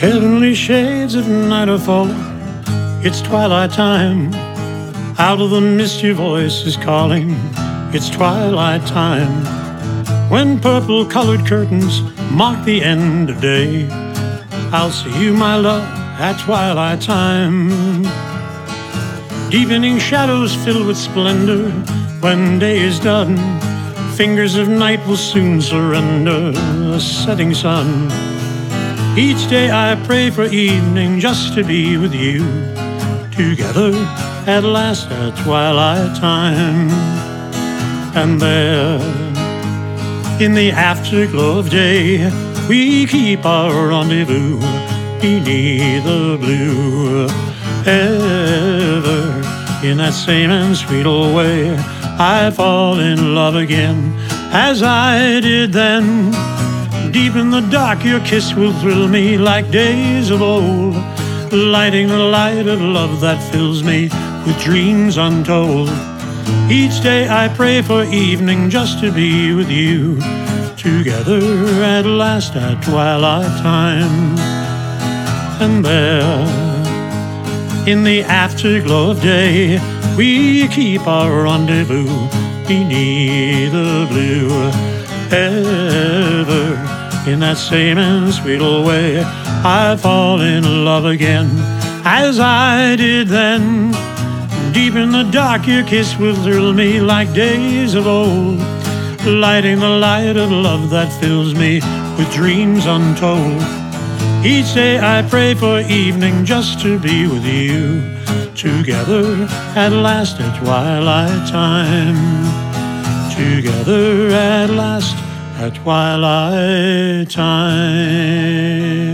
Heavenly shades of night are falling, it's twilight time. Out of the mist your voice is calling, it's twilight time. When purple-colored curtains mark the end of day, I'll see you, my love, at twilight time. Deepening shadows filled with splendor, when day is done, fingers of night will soon surrender a setting sun. Each day I pray for evening just to be with you, together at last at twilight time. And there, in the afterglow of day, we keep our rendezvous beneath the blue. Ever in that same and sweet old way, I fall in love again as I did then. Deep in the dark your kiss will thrill me like days of old, lighting the light of love that fills me with dreams untold. Each day I pray for evening just to be with you, together at last at twilight time. And there, in the afterglow of day, we keep our rendezvous beneath the blue. Ever in that same and sweet old way, I fall in love again as I did then. Deep in the dark your kiss will thrill me like days of old, lighting the light of love that fills me with dreams untold. Each day I pray for evening just to be with you, together at last at twilight time. Together at last at twilight time.